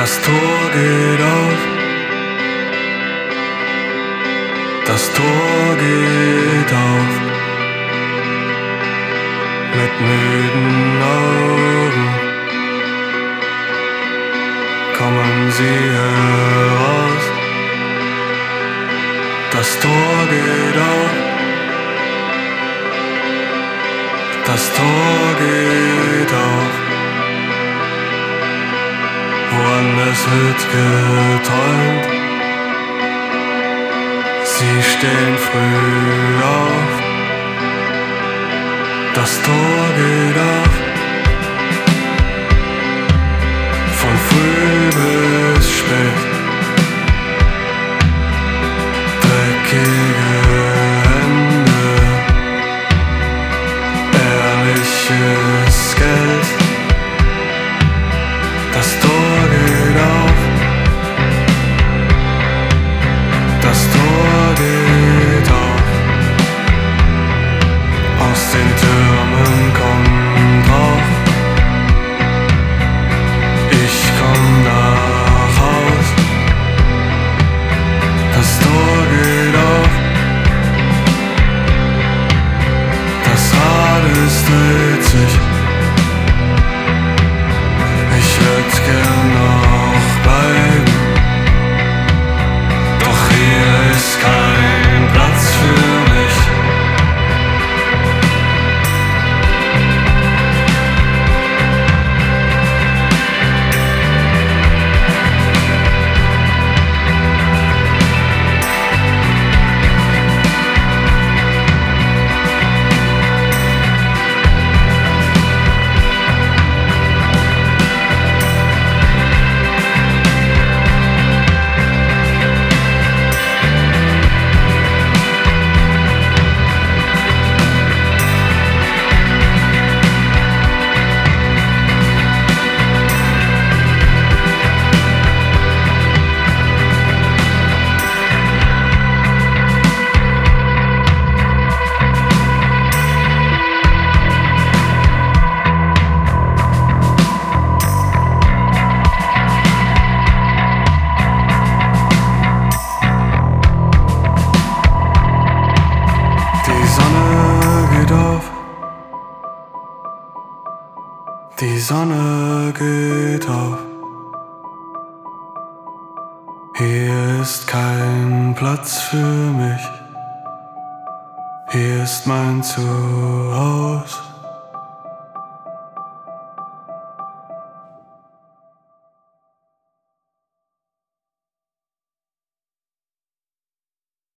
Das Tor geht auf, das Tor geht auf. Mit müden Augen kommen sie heraus. Das Tor geht auf, das Tor geht auf. Woanders wird geträumt. Sie stehen früh auf. Das Tor geht auf. Von früh bis spät. Dreckige Hände, ehrliches Geld. Das Tor geht auf, das Tor geht auf. Aus den Türmen kommt Rauch. Ich komm nach Haus. Das Tor geht auf, das Rad es dreht sich. Ich würd gern noch bleiben, doch hier ist kein Platz für mich. Die Sonne geht auf. Hier ist kein Platz für mich. Hier ist mein Zuhause.